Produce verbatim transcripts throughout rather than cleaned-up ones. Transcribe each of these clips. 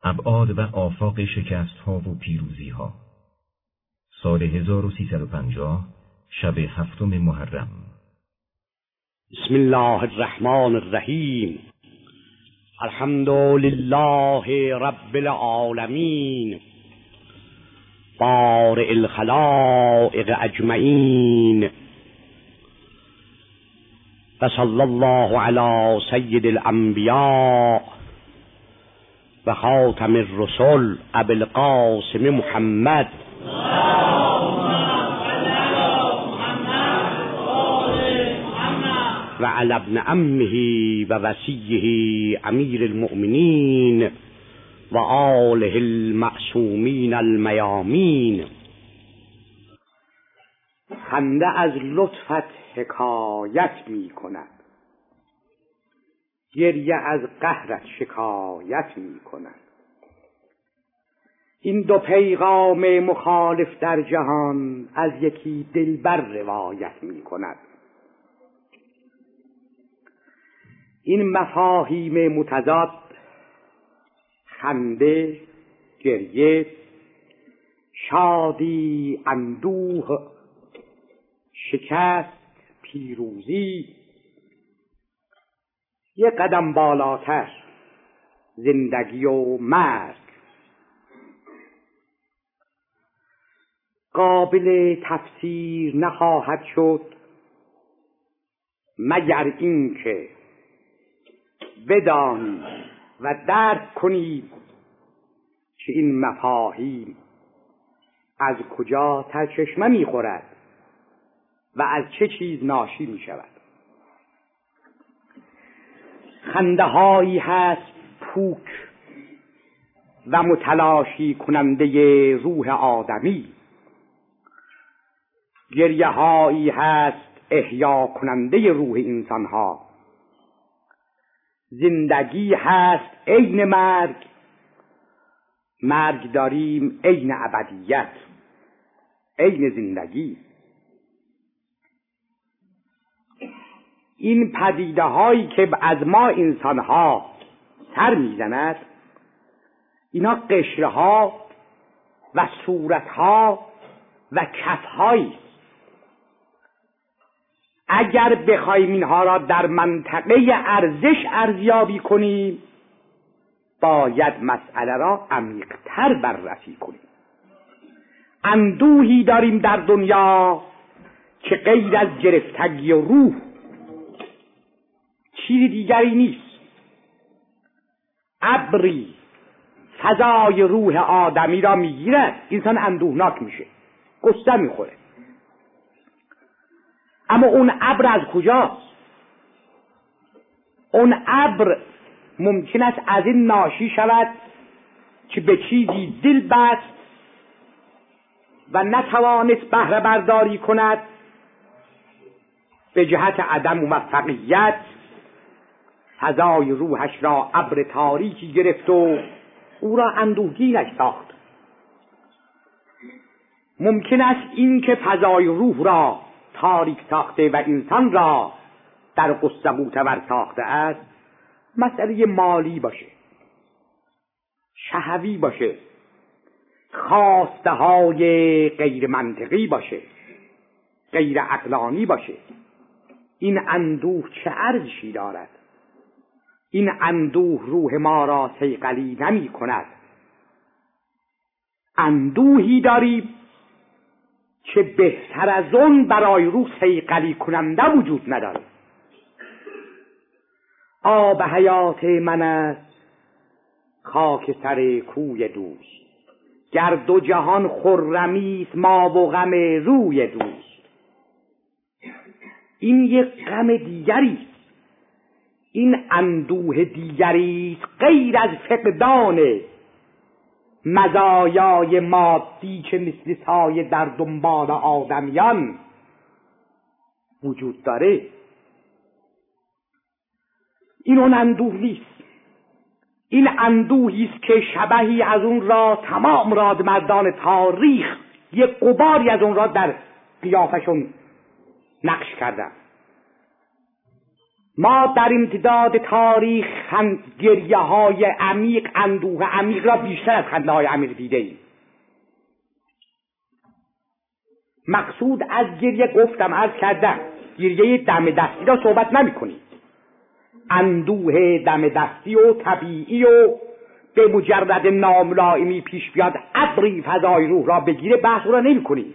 ابعاد و آفاق شکست‌ها و پیروزی‌ها. سال هزار و سیصد و پنجاه، شب هفتم محرم. بسم الله الرحمن الرحیم. الحمد لله رب العالمین، بارئ الخلائق اجمعین، و صلی الله علی سید الانبیاء و خاتم الرسل ابی القاسم محمد و علی ابن عمه و وصیه امیر المؤمنین و آله المعصومین المیامین. خنده از لطفت حکایت می کند، گریه از قهرت شکایت می کند. این دو پیغام مخالف در جهان از یکی دلبر روایت می کند. این مفاهیم متضاد، خنده، گریه، شادی، اندوه، شکست، پیروزی، یک قدم بالاتر زندگی و مرگ، قابل تفسیر نخواهد شد مگر اینکه بدانی و درک کنی که این مفاهیم از کجا سرچشمه می خورد و از چه چیز ناشی می شود. خنده هایی هست پوک و متلاشی کننده روح آدمی، گریه هایی هست احیا کننده روح انسان ها، زندگی هست عین مرگ، مرگ داریم عین ابدیت، عین زندگی. این پدیده هایی که از ما انسان ها سر میزند، اینا قشره ها و صورت ها و کف هایی. اگر بخوایم اینها را در منطقه ارزش ارزیابی کنیم، باید مسئله را عمیق‌تر بررسی کنیم. اندوهی داریم در دنیا که غیر از گرفتگی و روح چیزی دیگری نیست. ابری فضای روح آدمی را میگیرد، انسان اندوهناک میشه، قصه میخوره. اما اون ابر از کجاست؟ اون ابر ممکن است از این ناشی شود که به چیزی دل بست و نتوانست بهره برداری کند، به جهت عدم موفقیت فضای روحش را ابر تاریکی گرفت و او را اندوهگینش ساخت. ممکن است این که فضای روح را تاریک ساخته و انسان را در قصه معتبر ساخته است مسئله مالی باشه، شهوی باشه، خواسته های غیر منطقی باشه، غیر عقلانی باشه. این اندوه چه ارزشی دارد؟ این اندوه روح ما را صیقلی نمی کند. اندوهی داریم که بهتر از اون برای روح صیقلی کننده وجود نداره. آب حیات من است خاک سر کوی دوست، گر دو جهان خرمی است ما و غم روی دوست. این یک غم دیگری است، این اندوه دیگری است غیر از فقدان مزایای مادی که مثل سایه در دنبال آدمیان وجود داره. این اون اندوه نیست. این اندوهی است که شبهی از اون را تمام رادمردان تاریخ یک غباری از اون را در قیافشون نقش کردن. ما در امتداد تاریخ گریه های عمیق، اندوه عمیق را بیشتر از خنده های عمیق دیده ایم. مقصود از گریه گفتم، عرض کردم گریه دم دستی را صحبت نمی کنیم. اندوه دم دستی و طبیعی و به مجرد ناملائمی پیش بیاد ابری فضای روح را بگیره بحث را نمی کنیم.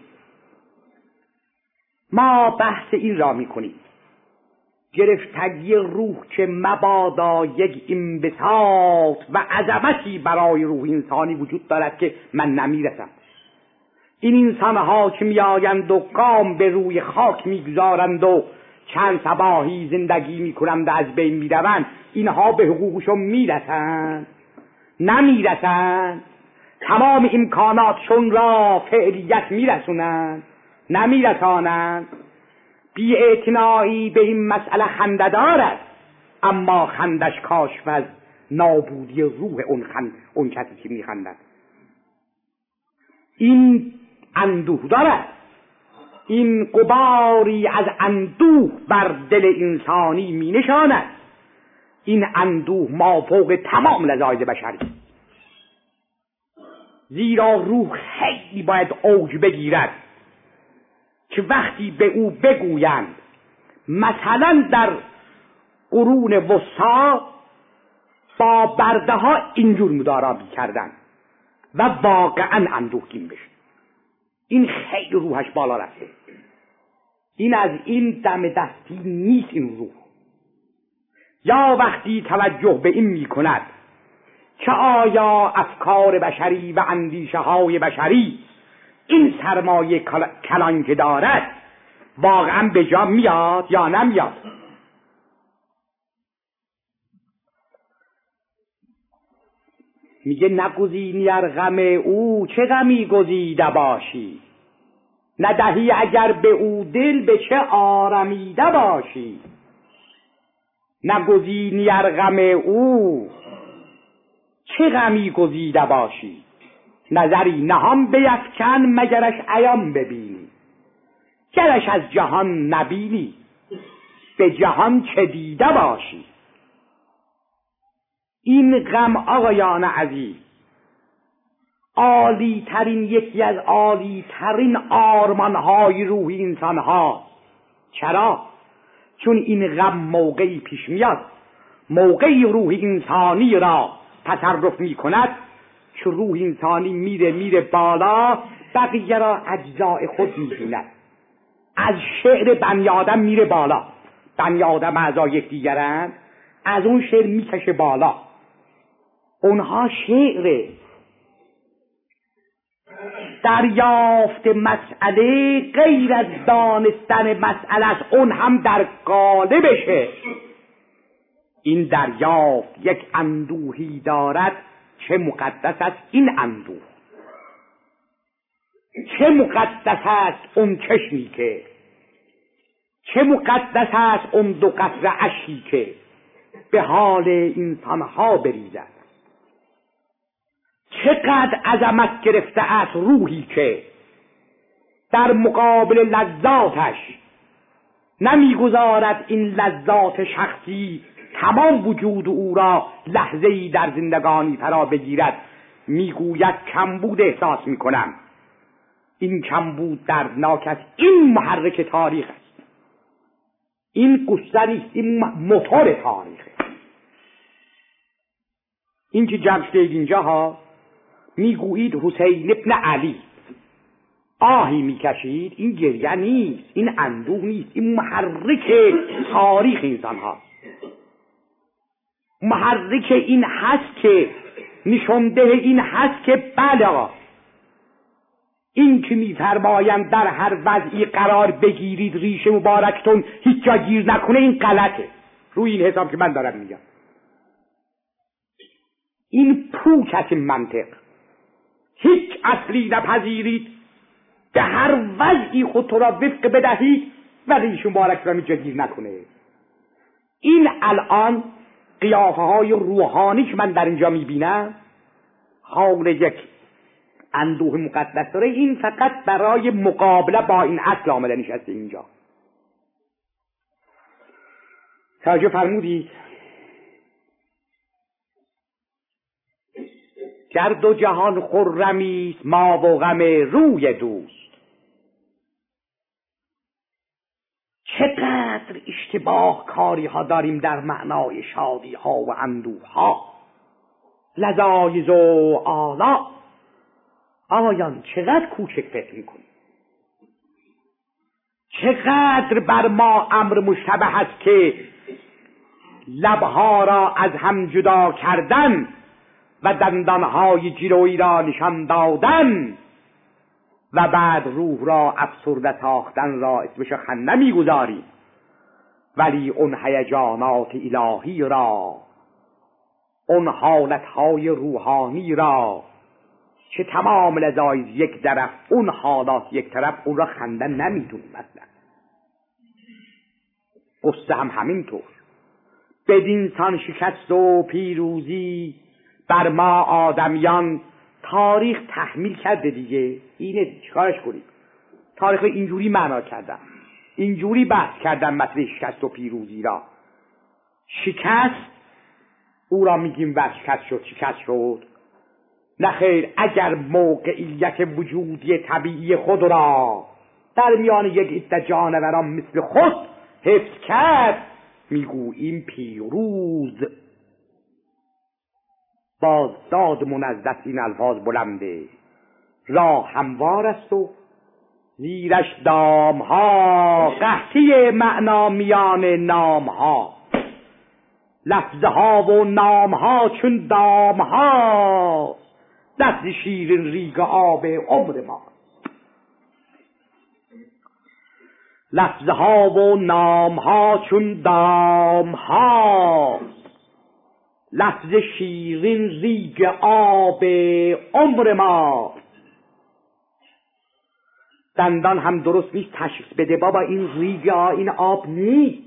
ما بحث این را می کنیم گرفتگی روح که مبادا یک انبساط و عظمتی برای روح انسانی وجود دارد که من نمیرسم. این انسانها که میآیند و گام به روی خاک میگذارند و چند صباحی زندگی میکنند و از بین میروند، اینها به حقوقشون میرسند؟ نمیرسند. تمام امکاناتشون را فعلیت میرسونند؟ نمیرسانند. بی‌اعتنایی به این مسئله خنده‌دار است، اما خندش کاشف از نابودی روح اون, خند اون کسی که میخندد. این اندوه دارد، این غباری از اندوه بر دل انسانی می نشاند. این اندوه مافوق تمام لذایذ بشری، زیرا روح خیلی باید اوج بگیرد که وقتی به او بگویند مثلا در قرون وسطی با برده ها اینجور مدارا کردن و واقعا اندوهگین بشه، این خیلی روحش بالا رفته. این از این دم دستی نیست این روح. یا وقتی توجه به این می کند که آیا افکار بشری و اندیشه های بشری این سرمایه کلان که دارد واقعا به جا میاد یا نمیاد. میگه نگزینی ار غم او چه غمی گزیده باشی، ندهی اگر به او دل به چه آرمیده باشی. نگزینی ار غم او چه غمی گزیده باشی، نظری نهان بیفکن مگرش عیان ببینی. گرش از جهان نبینی به جهان چه دیده باشی. این غم آقایان عزیز عالی ترین، یکی از عالی ترین آرمان های روحی انسان ها. چرا؟ چون این غم موقعی پیش میاد، موقعی روح انسانی را تصرف می کند که روح انسانی میره میره بالا، بقیه را اجزای خود میبیند. از شعر بنی آدم میره بالا، بنی آدم اعضا یک دیگرند، از اون شعر میکشه بالا. اونها شعر دریافت مسئله غیر از دانستن مسئله است، اون هم در قالبشه. این دریافت یک اندوهی دارد، چه مقدس است این اندوه، چه مقدس است اون چشمی که، چه مقدس است اون دو قطره اشکی که به حال انسانها بریزد. چقدر عظمت گرفته است روحی که در مقابل لذاتش نمیگذارد این لذات شخصی تمام وجود او را لحظه‌ای در زندگانی فرا بگیرد. میگوید کمبود احساس میکنم. این کمبود دردناک است. این محرک تاریخ است، این گستری، این موتور تاریخ. این که جمع شده اینجا ها میگویید حسین ابن علی آهی میکشید، این گریه نیست، این اندوه نیست، این محرک تاریخ انسان ها، محرک این هست که نشانده این هست که بله، این که میفرمایند در هر وضعی قرار بگیرید ریش مبارکتون هیچ جا گیر نکنه، این غلطه. روی این حساب که من دارم میگم، این پوک است منطق. هیچ اصلی نپذیرید، به هر وضعی خود تو را وفق بدهید و ریش مبارک را هیچ جا گیر نکنه. این الان قیافه های روحانی که من در اینجا میبینم حال یک اندوه مقدس داره، این فقط برای مقابله با این اصل آمده نشسته اینجا. توجه فرمودید گر دو جهان خرمی است ما و غم روی دوست. چقدر اشتباه کاری ها داریم در معنای شادی ها و اندوه ها. لذایز و آلا آیان چقدر کوچک فکر میکنیم، چقدر بر ما امر مشتبه است که لبها را از هم جدا کردن و دندانهای جلویی را نشان دادن و بعد روح را افسرده ساختن را اسمش خنده میگذاریم، ولی اون هیجانات الهی را، اون حالتهای روحانی را که تمام لذایز یک طرف، اون حالات یک طرف، اون را خنده نمیدونیم. مثلا قصه هم همینطور. بدین سان شکست و پیروزی بر ما آدمیان تاریخ تحمیل کرده دیگه. اینه چیکارش کنیم؟ تاریخ اینجوری معنا کردن، اینجوری بحث کردن مسئله شکست و پیروزی را. شکست او را میگیم و شکست شد، شکست شد. نه خیر، اگر موقعیت وجودی طبیعی خود را در میان یک عده جانوران مثل خود حفظ کرد میگوییم پیروز. بازداد منزدت این الفاظ بلنده، راه هموار است و زیرش دام ها، قحطی معنا میان نام ها، لفظ ها و نام ها چون دام ها، لفظ شیرین ریگ آب عمر ما. لفظ ها و نام ها چون دام ها، لفظ شیرین ریگ آب عمر ما. دندان هم درست نیست تشخیص بده بابا این ریگ ها این آب نیست.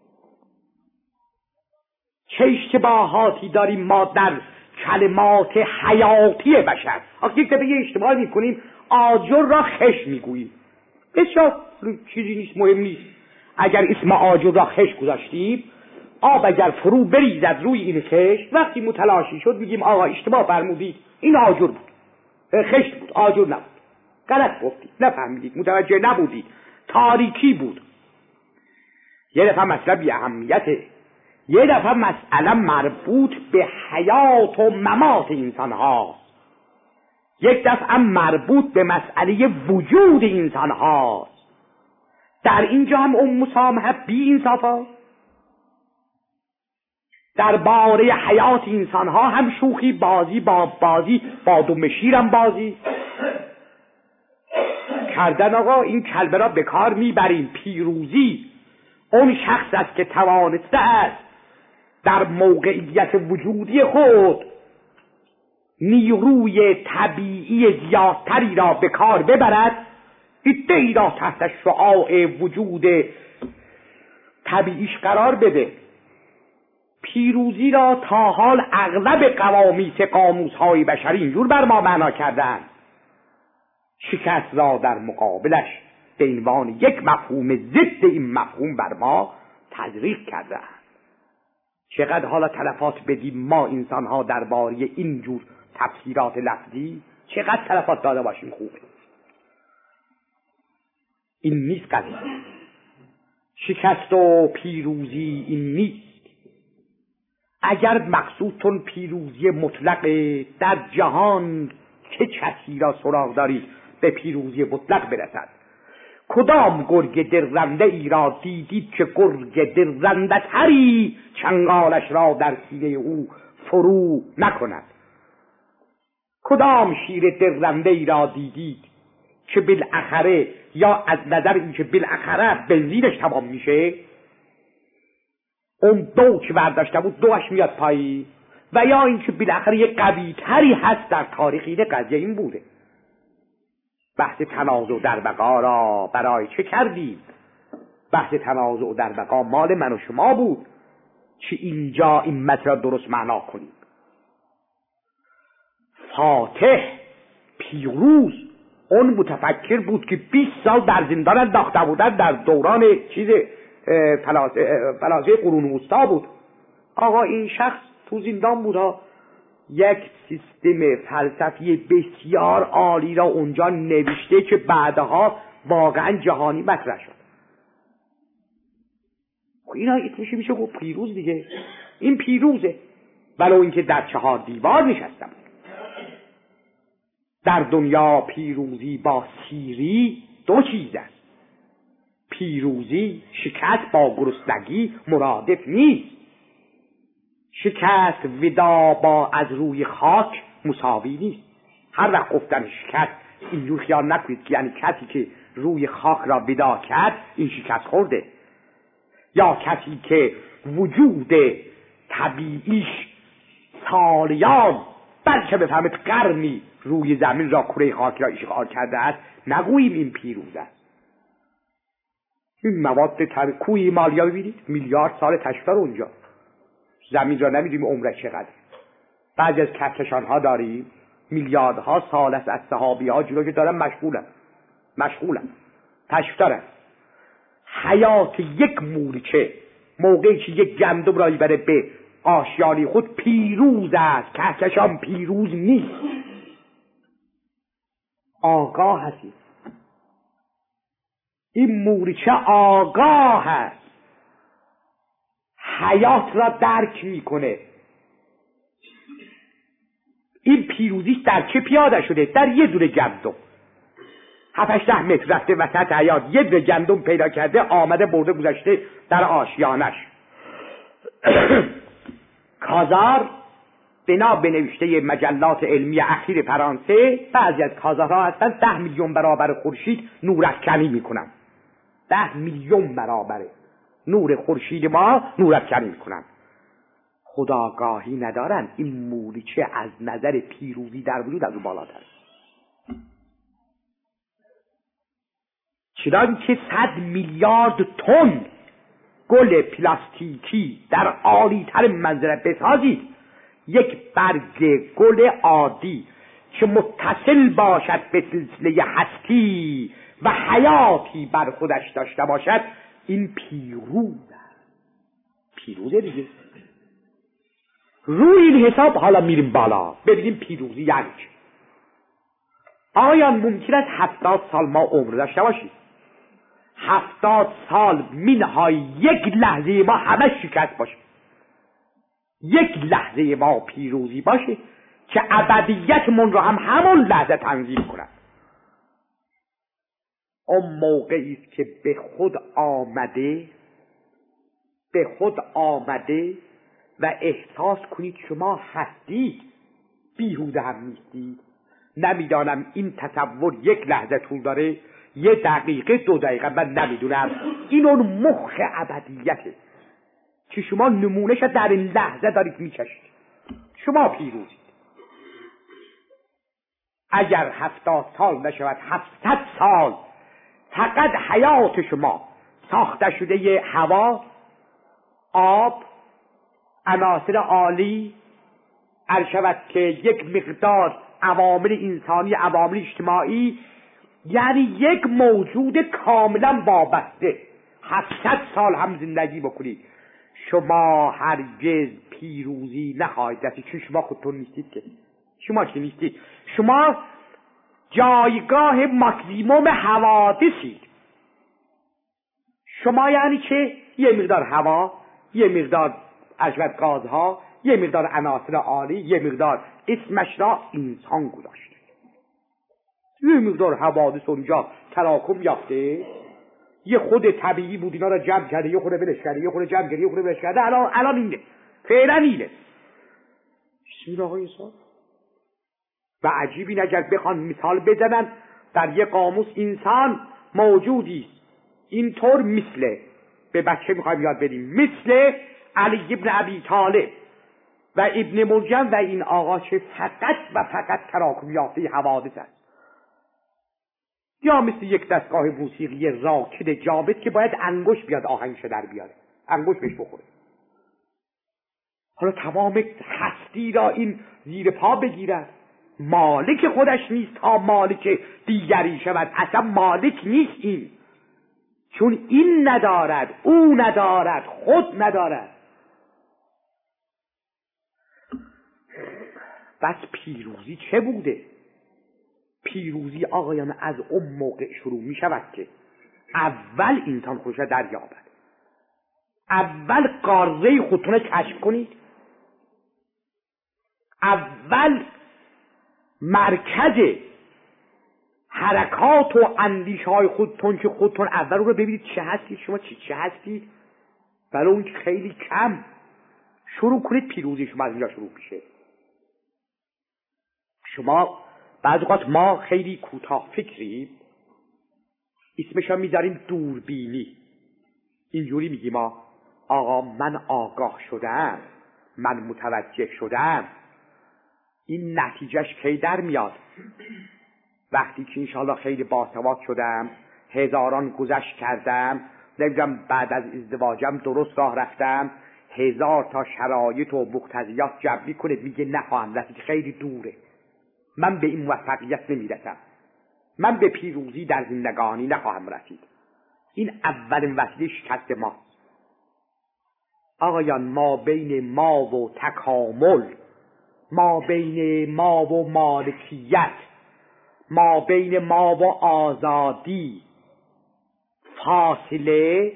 چه اشتباهاتی داریم ما در کلمات حیاتی بشر. آخه یک دفعه اشتباه میکنیم، آجر را خش میگوییم. بسیار چیزی نیست، مهم نیست. اگر اسم آجر را خش گذاشتیم، آب اگر فرو بریزد روی این خش، وقتی متلاشی شد میگیم آقا اشتباه فرمودید، این آجر بود، خشت بود، آجر نبود، غلط گفتید، نفهمیدید، متوجه نبودید، تاریکی بود. یه دفعه مسئله بی اهمیته، یه دفعه مسئله مربوط به حیات و ممات انسان ها، یک دفعه مربوط به مسئله وجود انسان ها. در اینجا هم اون مسامحه بی انصاف ها. در باره حیات انسان ها هم شوخی بازی با بازی با دم شیرم بازی کردن. آقا این کلمه را به کار میبریم. پیروزی اون شخص است که توانسته است در موقعیت وجودی خود نیروی طبیعی زیادتری را به کار ببرد، ایده‌ای را تحت شعاع وجود طبیعیش قرار بده. پیروزی را تا حال اغلب قوامیس قاموس‌های بشری اینجور بر ما معنا کردن، شکست را در مقابلش به عنوان یک مفهوم ضد این مفهوم بر ما تزریق کردن. چقدر حالا تلفات بدیم ما انسان ها درباره اینجور تفسیرات لفظی، چقدر تلفات داده باشیم خوبه. این نیست قضیه. شکست و پیروزی این نیست. اگر مقصودتون پیروزی مطلق در جهان، چه کسی را سراغ دارید به پیروزی مطلق برسد؟ کدام گرگ درنده ای را دیدید که گرگ درنده تری چنگالش را در سینه او فرو نکند؟ کدام شیر درنده ای را دیدید که بالاخره یا از نظر این که بالاخره بنزینش تمام میشه، اون دو که برداشته بود دوش میاد پایی، و یا این که بالاخره یک قوی تری هست در تاریخ. این قضیه این بوده. بحث تنازع در بقا را برای چه کردیم؟ بحث تنازع در بقا مال من و شما بود که اینجا این متن را درست معنا کنیم. فاتح پیروز اون متفکر بود که بیست سال در زندان انداخته بودن در دوران چیز پلازه قرون وسطا بود. آقا این شخص تو زندان بود ها، یک سیستم فلسفی بسیار عالی را اونجا نوشته که بعدها واقعا جهانی مطرح شد. اینا میشه میشه گفت پیروز دیگه. این پیروزه، ولو اینکه در چهار دیوار نشستم. در دنیا پیروزی با سیری دو چیز است. پیروزی شکست با گرسنگی مرادف نیست. شکست ودا با از روی خاک مساوی نیست. هر وقت گفتن شکست اینجور خیال نکنید که یعنی کسی که روی خاک را ودا کرد این شکست خورده، یا کسی که وجود طبیعیش سالیان بلکه بفهمید قرنی روی زمین را کره خاک را اشغال کرده است، نگوییم این پیروز است. این مواد طبیعی کوه مالیا ببینید میلیارد سال تشفر اونجا، زمین را نمیدونیم عمرش چقدر. بعضی از کهکشان ها داریم میلیاردها سال است، از صحابی ها جلو که دارن مشغولن مشغولن تشف دارن. حیات یک مورچه موقعی که یک گندم را بره به آشیانی خود پیروز است، کهکشان پیروز نیست. آگاه هستی، این مورچه آگاه است، حیات را درک میکنه. این پیروزیش در چه پیاده شده؟ در یه دونه گندم. هفتش ده متر رفته وسط حیات، یه دونه گندم پیدا کرده، آمده برده گذاشته در آشیانش. کازار بنا به نوشته مجلات علمی اخیر فرانسه، بعضی از کازارها هستن ده میلیون برابر خورشید نورافکنی میکنن. ده میلیون برابر نور خورشید ما نورافکنی میکنن. خودآگاهی ندارن این مورچه از نظر پیروزی در وجود از او بالاتر. چنان که صد میلیارد تن گل پلاستیکی در عالی‌تر منزله بسازید، یک برگ گل عادی که متصل باشد به سلسله هستی و حیاتی بر خودش داشته باشد، این پیروز است. پیروزه دیگه. روی این حساب حالا میریم بالا ببینیم پیروزی یعنی چه. آیا ممکن است هفتاد سال ما عمر داشته باشیم؟ هفتاد سال منهای یک لحظه ما همه شکست باشه، یک لحظه ما پیروزی باشه که ابدیت من رو هم همون لحظه تنظیم کنند. اون موقعی است که به خود آمده به خود آمده و احساس کنید شما هستید، بیهوده هم نیستید. نمیدانم این تصور یک لحظه طول داره، یه دقیقه دو دقیقه، من نمیدونم. این اون مخ ابدیته که شما نمونهش در این لحظه دارید میچشید. شما پیروزید. اگر هفتاد سال نشود هفتصد سال فقط حیات شما ساخته شده هوا، آب، عناصر عالی، عرشود که یک مقدار عوامل انسانی، عوامل اجتماعی، یعنی یک موجود کاملا وابسته، هفتصد سال هم زندگی بکنید، شما هرگز پیروزی نخواهید داشت. چون شما خودتون نیستید که شما که نیستید، شما جایگاه ماکسیموم حوادثید. شما یعنی چه؟ یه مقدار هوا، یه مقدار عرشود گازها، یه مقدار عناصر عالی، یه مقدار اسمش را انسان گذاشته، یه مقدار حوادث اونجا تراکم یافته، یه خود طبیعی بود اینا را جمع کرده، یه خود بلش کرده، یه خود جمع کرده، یه خود بلش کرده. الان الان اینه، فعلا اینه. بسم الله الرحمن. و عجیبی اگر بخوان مثال بزنن در یه قاموس، انسان موجودی اینطور مثل، به بچه میخوایم یاد بدیم، مثل علی ابن ابی طالب و ابن مرجم و این آقا چه فقط و فقط تراکم یافته حوادث است، یا مثل یک دستگاه موسیقی راکد جاوید که باید انگوش بیاد آهنگش در بیاره، انگوش بهش بخوره. حالا تمام هستی را این زیر پا بگیرد، مالک خودش نیست تا مالک دیگری شود، اصلا مالک نیست. این چون این ندارد، او ندارد، خود ندارد. بس پیروزی چه بوده؟ پیروزی آقایان از اون موقع شروع می شود که اول انسان خودش را دریابد، اول قاره خودتون را کشف کنید، اول مرکز حرکات و اندیشه های خودتون که خودتون اول رو ببینید چه هستید، شما چی چه هستید، ولی اون خیلی کم. شروع کنید پیروزی شما از اینجا شروع میشه. شما بعضی اوقات ما خیلی کوتاه فکریم، اسمش رو میذاریم دوربینی. اینجوری میگیم ما آقا من آگاه شدم، من متوجه شدم. این نتیجهش کی در میاد؟ وقتی که انشاءالله خیلی باسواد شدم، هزاران گذشت کردم، نمیدونم بعد از ازدواجم درست راه رفتم، هزار تا شرایط و مقتضیات جمع میکنه، میگه نخواهم رسید، خیلی دوره، من به این موفقیت نمیرسم، من به پیروزی در زندگانی نخواهم رسید. این اولین وسیله شکست ماست. آقایان ما بین ما و تکامل، ما بین ما و مالکیت، ما بین ما و آزادی فاصله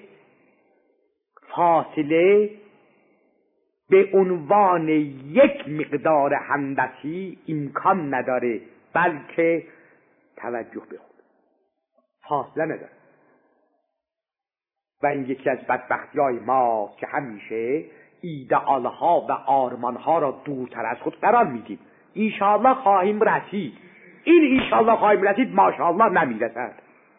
فاصله به عنوان یک مقدار همدستی امکان نداره، بلکه توجه به خود فاصله نداره. و این یکی از بدبختی‌های ما که همیشه ایدئال‌ها و آرمان‌ها را دورتر از خود قرار میدیم. انشاءالله خواهیم رسید، این انشاءالله خواهیم رسید ماشاءالله نمیرسد.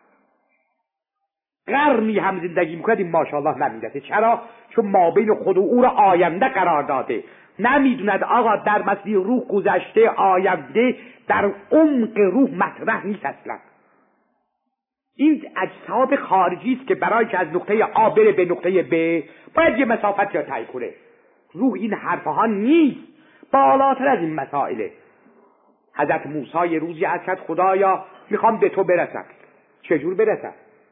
قرنی هم زندگی میکنیم ماشاءالله نمیرسه. چرا؟ چون ما بین خود و او را آینده قرار داده. نمیدوند آقا در مسیر روح گذشته آینده در عمق روح مطرح نیست اصلا. این اجساد خارجی است که برای که از نقطه آ بره به نقطه ب باید یه مسافت را طی کنه. روح این حرفها نیست، بالاتر از این مسائله. حضرت موسی یه روزی عرض کرد خدایا میخوام به تو برسم. چجور برسم؟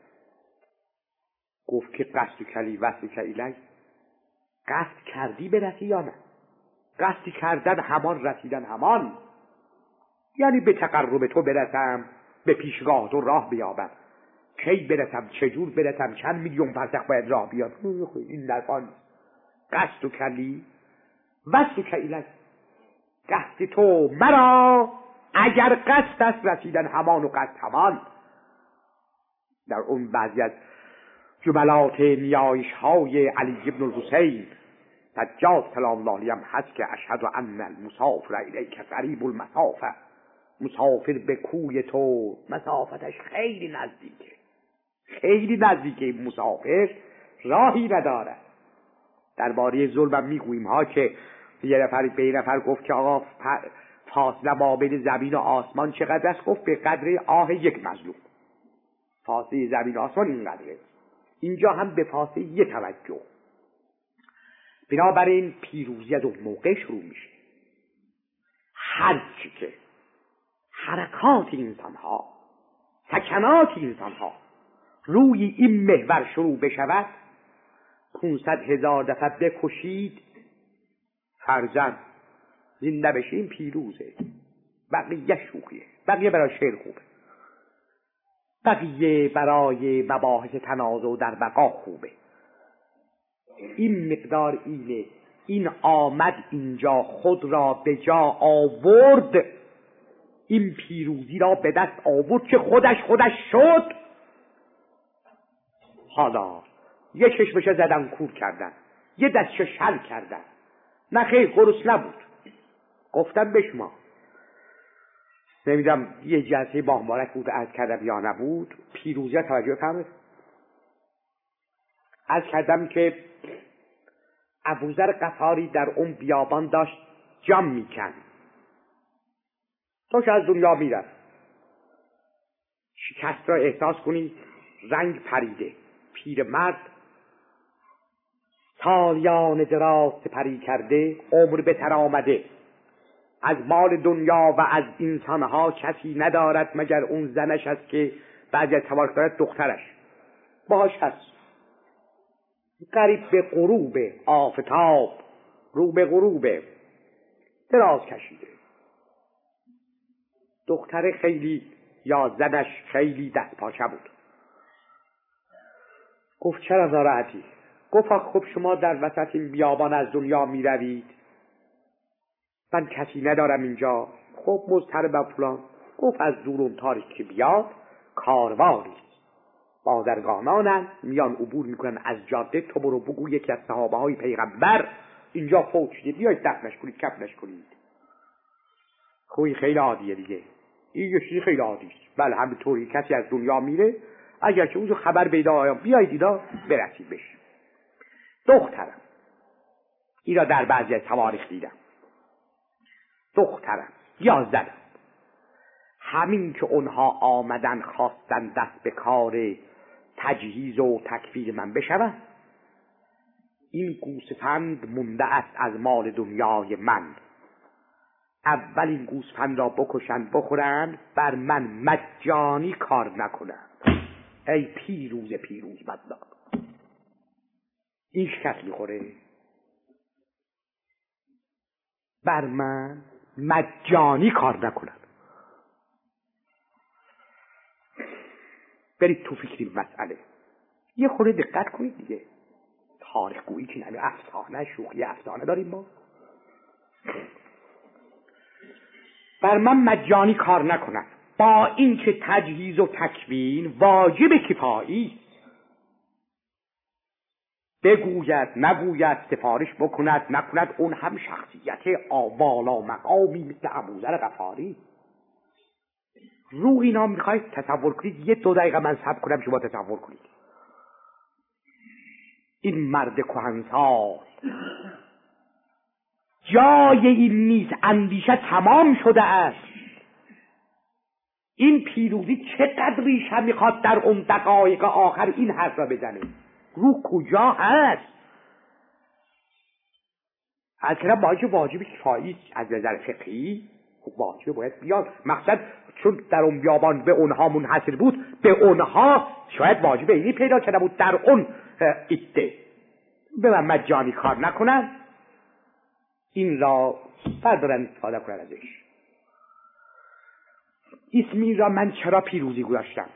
گفت که قصد کلی وصل کلی. قصد کردی برسی یا نه؟ قصد کردن همان، رسیدن همان. یعنی به تقرب تو برسم، به پیشگاه تو راه بیابم. کی برسم، چجور برسم، چند میلیون فرسخ باید راه بیاد، این نفان. قصد کلی وصل کلی. قصد تو مرا اگر قصد است رسیدن همان و قصد همان. در اون بعضی از جملات نیایش های علی بن الحسین سجاد سلام الله علیه هست که اشهد ان المسافر الیک قریب المسافه. مسافر به کوی تو مسافتش خیلی نزدیکه، خیلی نزدیکه. مسافر راهی نداره. درباره ظلم میگوییم ها که یه نفر به یه نفر گفت که آقا فاصله ما بین زمین و آسمان چقدر است؟ گفت به قدر آه یک مظلوم. فاصله زمین و آسمان اینقدره. اینجا هم به فاصله یه توجه. بنابراین پیروزی از اون موقع شروع میشه. هر چی که حرکات انسان ها، سکنات انسان ها روی این محور شروع بشود، پونصد هزار دفعه بکشید فرزند زنده بشیم پیروزه. بقیه شوخیه، بقیه برای شعر خوبه، بقیه برای مباحث تنازع در بقا خوبه. این مقدار اینه. این آمد اینجا، خود را به جا آورد، این پیروزی را به دست آورد که خودش خودش شد. حالا یه چشمش زدن کور کردن، یه دستش شل کردن. نه خیر، گرس نبود. گفتم به شما نمیدونم یه جلسه با مبارک بود عرض کردم یا نبود، پیروزی توجه فرمایید. عرض کردم که ابوذر غفاری در اون بیابان داشت جام میکند، توش از دنیا میرفت. شکست را احساس کنید، رنگ پریده. پیرمرد سالیان دراز سپری کرده، عمر به تر آمده، از مال دنیا و از انسانها کسی ندارد مگر اون زنش است که بعد از تبارک دارد دخترش. باش هست. قریب به غروب آفتاب، رو به غروب دراز کشیده. دختر خیلی یا زنش خیلی دست پاچه بود. گفت چرا ناراحتی؟ گفت خب شما در وسط این بیابان از دنیا می روید، من کسی ندارم اینجا، خب مضطربم فلان. گفت از دور اون تاریکی بیاد کاروانی بازرگانانن میان عبور میکنن از جاده، تو برو بگو یکی از صحابه های پیغمبر اینجا فوت شده، بیایید دفنش کنید کفنش کنید. خوی خیلی عادیه دیگه، این یه چیزی خیلی عادیه. بله همینطوری کسی از دنیا میره، اگر که اونجا خبر پیدا آیم بیایید اینا برسید بشه. دخترم اینا در بعضی از تواریخ دیدم، دخترم یا زنم همین که اونها آمدن خواستن دست به کار تجهیز و تکفیر من بشود، این گوسفند مونده است از مال دنیای من، اول این گوسفند را بکشن بخورن، بر من مجانی کار نکنن. ای پیروز پیروز بدبخت، این شکست میخوره، بر من مجانی کار نکنن. برید تو فکری مسئله یه خورده دقت کنید دیگه. تاریخ گویی که نمی افسانه شوخی افسانه داریم ما. بر من مجانی کار نکنن، با این که تجهیز و تکوین واجب کفایی، بگوید نگوید، سفارش بکند نکند، اون هم شخصیت والا مقامی مثل ابوذر غفاری. رو اینا میخواید تصور کنید، یه دو دقیقه من صبر کنم شما تصور کنید. این مرد کهنسال جای این نیست، اندیشه تمام شده است. این پیروزی چقدر ریشه میخواد در اون دقایق آخر این حرف را بزنه. رو کجا هست؟ از کنم واجب واجب کفایی از نظر فقهی واجب باید بیاد، مقصد چون در اون بیابان به اونها منحصر بود، به اونها شاید واجب اینی پیدا کرده بود در اون ایده. به من مجانی کار نکنن، این را بردارن استفاده کنن ازش. اسمی را من چرا پیروزی گذاشتم؟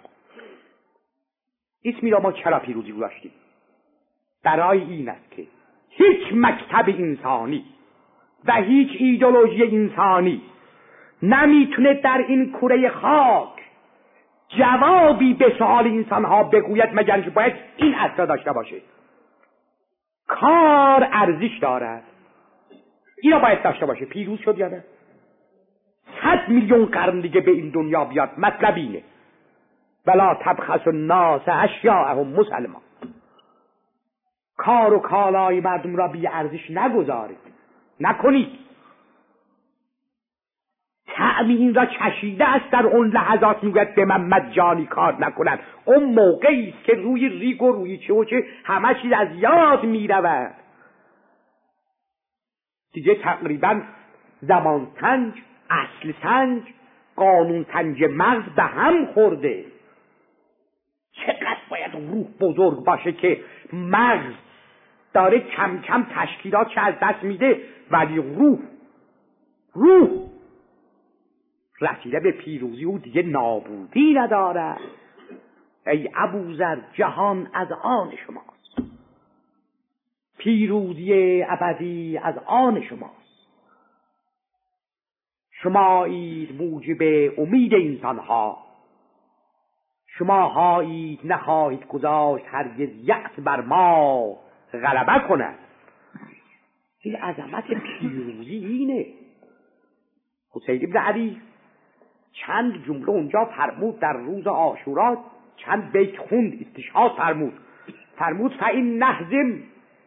اسمی را ما چرا پیروزی گذاشتیم؟ برای این است که هیچ مکتب انسانی و هیچ ایدئولوژی انسانی نمیتونه در این کره خاک جوابی به سؤال انسانها بگوید مگر اینکه باید این اصلا داشته باشه. کار ارزش دارد، اینا باید داشته باشه. پیروز شد یا نه؟ صد میلیون قرن دیگه به این دنیا بیاد، مطلب اینه ولا تبخس الناس اشیاءهم مسلما، کار و کالای مردم را بی ارزش نگذارید، نکنید. طعم این را چشیده است در اون لحظات میگوید به من مجانی کار نکنند. اون موقعی است که روی ریگ و روی چه و چه همه چیز از یاد میرود. دیگه تقریبا زمان سنج، اصل سنج، قانون سنج مغز به هم خورده. چقدر باید روح بزرگ باشه که مغز داره کم کم تشکیلات چه از دست میده، ولی روح روح رسیده به پیروزی او دیگه نابودی نداره. ای ابوذر جهان از آن شماست، پیروزی ابدی از آن شماست. شمایید موجب امید انسانها، شماهایید نخواهید گذاشت هرگز یأس بر ما غلبه کند. این عظمت پیروزی اینه. حسین بن علی چند جمله اونجا فرمود در روز عاشورا، چند بیت خوند، استشهاد فرمود. فرمود فإن نهزم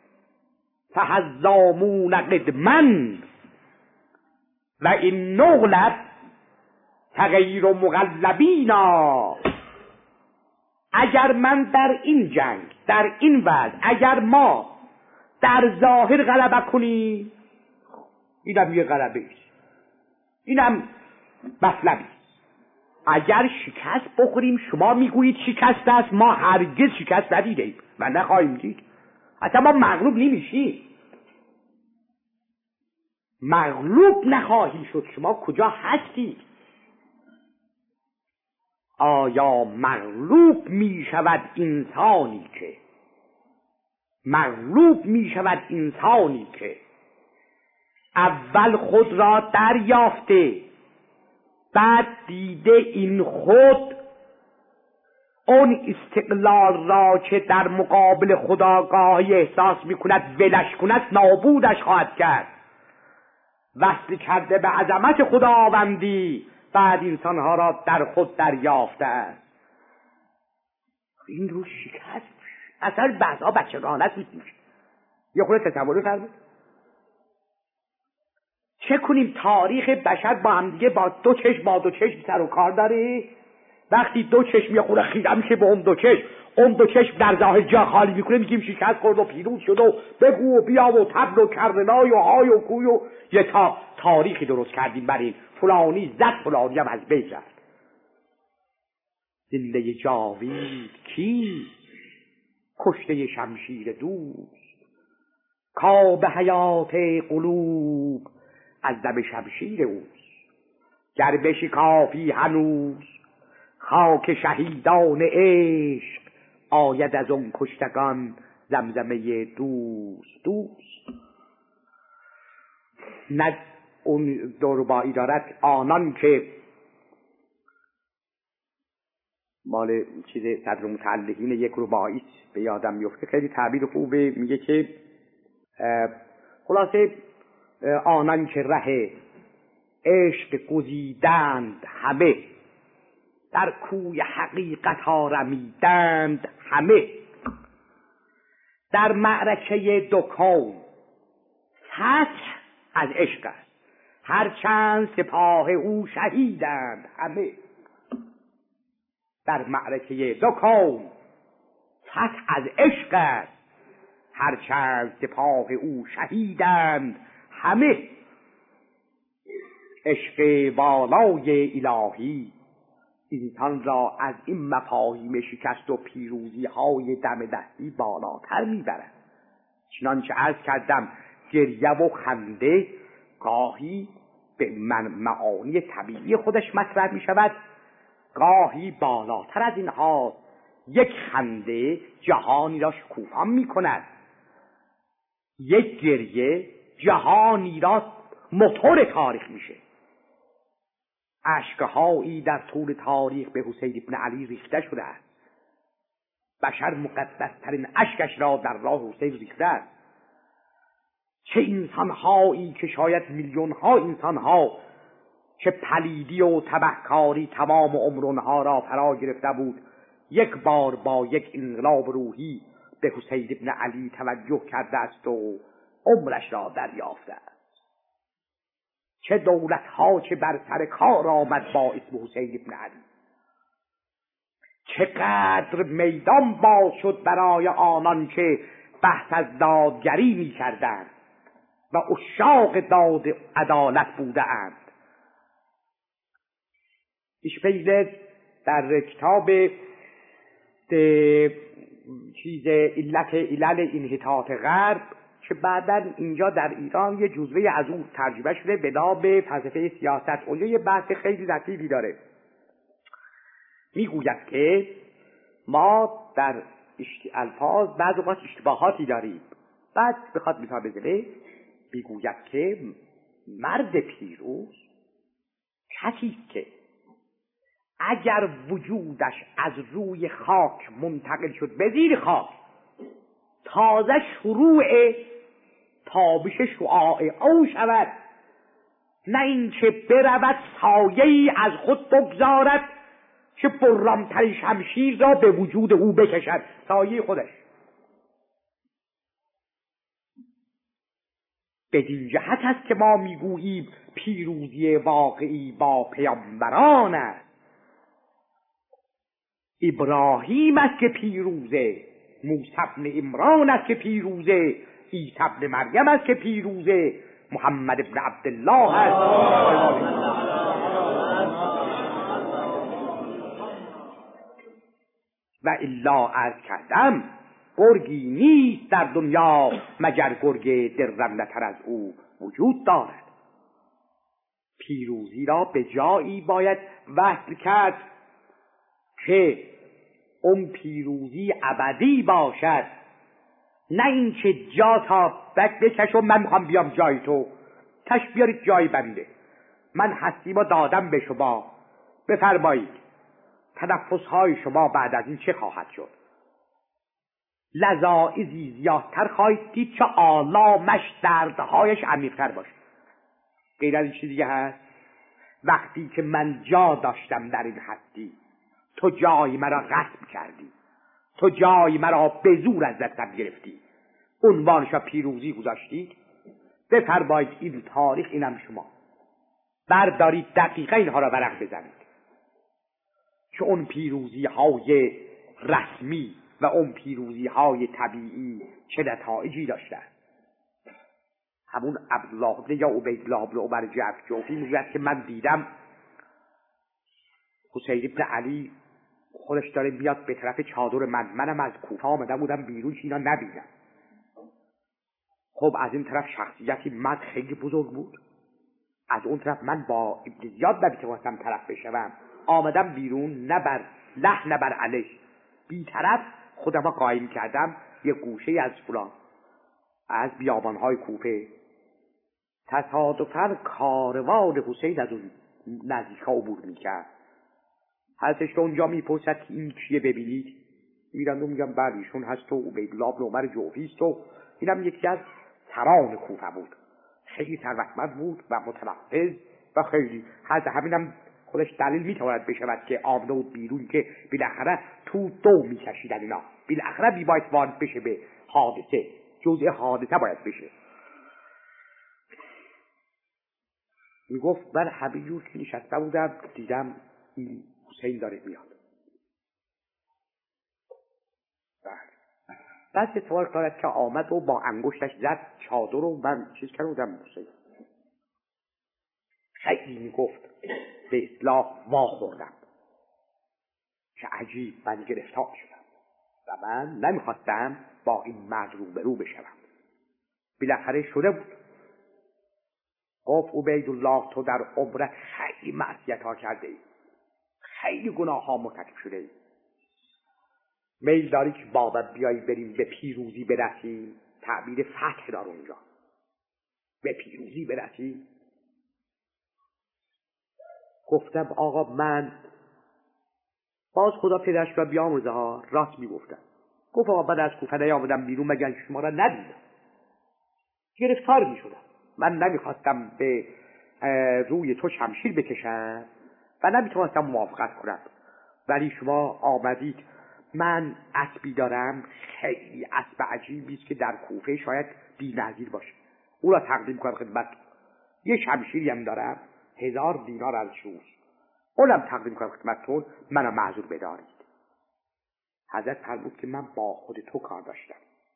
فهزامون قدمن و این نغلب تغییر و مغلبینا. اگر من در این جنگ، در این وضع، اگر ما در ظاهر غلبه کنیم، اینم یه غلبه است، اینم مطلبی. اگر شکست بخوریم شما میگویید شکست است، ما هرگز شکست ندیدیم و نخواهیم دید. اصلا ما مغلوب نمیشیم، مغلوب نخواهی شد. شما کجا هستید؟ آیا مغلوب می شود انسانی که مغلوب می شود انسانی که اول خود را دریافته، بعد دیده این خود اون استقلال را که در مقابل خداگاهی احساس می کند ولش کند، نابودش خواهد کرد. وصل کرده به عظمت خداوندی، بعد انسانها را در خود دریافته است. این رو شکست اصلا بعضا بچگانت میشه. یه خورده تصور فرمود چه کنیم تاریخ بشر با هم دیگه با دو چشم با دو چشم سر و کار داره. وقتی دو چشم یه خورده خیره میشه به اون دو چشم، اون دو چشم در ظاهر جا خالی میکنه، میگیم شکست خورد و پیروز شد و بگو و بیا و تبل و کرنای و های و کوی و یه تا تاریخی درست کردیم بر این فلانی زد فلانی هم از بین رفت. زنده جاوید کی کشته شمشیر دوست، کاب حیات قلوب از دم شمشیر اوست. گر بشکافی هنوز خاک شهیدان عشق، آید از اون کشتگان زمزمه دوست دوست. نه اون دو رباعی دارد، آنان که مال چیز صدر متعلقین یک رباعی به یادم میفته، خیلی تعبیر خوبه. میگه که خلاصه آنان که ره عشق گزیدند همه، در کوی حقیقت ها رمیدند همه. در معرکه دو کون فتح از عشق است، هرچند سپاه او شهیدند همه. در معرکه دو کون فتح از عشق است، هرچند سپاه او شهیدند همه. عشق بالای الهی انسان را از این مفاهیم شکست و پیروزی های دم دستی بالاتر میبرد. چنانچه عرض کردم گریه و خنده گاهی به من معانی طبیعی خودش مطرح می شود، گاهی بالاتر از اینها. یک خنده جهانی را شکوفا می کند، یک گریه جهانی را موتور تاریخ میشه. اشکهایی در طول تاریخ به حسین ابن علی ریخته شده است. بشر مقدسترین اشکش را در راه حسین ریخته است. چه انسانهایی که شاید میلیونها انسانها، چه پلیدی و تبهکاری تمام عمرونها را فرا گرفته بود، یک بار با یک انقلاب روحی به حسین ابن علی توجه کرده است و عمرش را دریافته است. چه دولتها چه بر سر کار آمد با اسم حسین ابن علی، چقدر میدان باز شد برای آنان که بحث از دادگری می کردند و عشاق داد عدالت بوده اند. اشپیل در کتاب چیز علت علل انحطاط غرب که بعداً اینجا در ایران یه جزوه از اون ترجمه شده به نام فلسفه سیاست، اونجا یه بحث خیلی لطیفی داره. میگوید که ما در الفاظ بعض اوقات اشتباهاتی داریم. بعد بخواد مثال بزنه میگوید که مرد پیروز کسی که اگر وجودش از روی خاک منتقل شد به زیر خاک، تازه شروع تابش شعاع او شود، نه اینکه برود سایه‌ای از خود بگذارد که برامترین شمشیر را به وجود او بکشد، سایه خودش. بدین جهت است که ما میگوییم پیروزی واقعی با پیامبران است. ابراهیم است که پیروزه، موسی ابن عمران است که پیروزه، عیسی ابن مریم است که پیروزه، محمد ابن عبدالله است. و الا عرض کردم گرگی نیست در دنیا مگر گرگ درنده‌تر از او وجود دارد. پیروزی را به جایی باید وصل کرد که اون پیروزی ابدی باشد، نه این که جا تا بک بکش و من میخوام بیام جای تو، تش بیارید جای بنده، من هستی ما دادم به شما، بفرمایید تنفس های شما بعد از این چه خواهد شد؟ لذایذی زیادتر خواهید دید که آلامش دردهایش عمیق‌تر باشه. غیر از این چیز دیگه هست؟ وقتی که من جا داشتم در این هستی، تو جای مرا غصب کردی، تو جای مرا به زور از دستم گرفتی، عنوانش را پیروزی گذاشتید. بفرمایید این تاریخ، اینم شما بردارید دقیقا اینها را ورق بزنید که اون پیروزی های رسمی و اون پیروزی های طبیعی چه نتایجی داشتن. همون عبدالله ابن یا عبیدالله ابن عمر جعفجوفی میگوید که من دیدم حسین ابن علی خودش داره بیاد به طرف چادر من، منم از کوفه آمدم بودم بیرون که اینا نبینم. خب از این طرف شخصیتی من خیلی بزرگ بود، از اون طرف من با ابن زیاد نمیتونستم طرف بشوم، آمدم بیرون، نه بر له نه بر علیه، بی طرف خودم قایم کردم یه گوشه از فلان از بیابانهای کوفه. تصادفاً کاروان حسین از اون نزدیک ها عبور میکرد. هستش که اونجا میپرسد که این کیه ببینید؟ میرن و میگم بله ایشون هست و عبیدالله ابن عمر جعفی است و اینم یکی از سران کوفه بود، خیلی ثروتمند بود و متنفذ و خیلی حتی همینم خودش دلیل میتواند بشود که آمده بود بیرون که بالاخره تو دو میکشیدن اینا، بالاخره بیباید وارد بشه به حادثه، جزء حادثه باید بشه. میگفت من همینجور که نشسته بودم دیدم این حسین داره میاد. بعد اتفاق دارد که آمد و با انگشتش زد چادر رو، من چیز کردم حسین. خیلی میگفت به اصلاح وا خوردم که عجیب من گرفتار شدم و من نمیخواستم با این مرد رو به رو بشوم. بالاخره شده بود. گفت عبیدالله تو در عمرت خیلی معصیت ها کرده ای، خیلی گناه ها مرتکب شده ای، میل داری که بابا بیایی بریم به پیروزی برسیم؟ تعبیر فتح دار اونجا، به پیروزی برسیم. گفتم آقا من باز خدا پدرش را بیامرزه ها راست میگفتم. گفت آقا بعد از کوفه نیامدم بیرون مگر شما را ندیدم، گرفتار میشدم، من نمیخواستم به روی تو شمشیر بکشم و نمیتونستم موافقت کنم، ولی شما آمدید. من اسبی دارم خیلی اسب عجیبی است که در کوفه شاید بی‌نظیر باشه، او را تقدیم کنم خدمتتون. یه شمشیری هم دارم هزار دینار از شوز، اونم تقدیم کنم خدمتتون، منو معذور بدارید. حضرت فرمود که من با خود تو کار داشتم،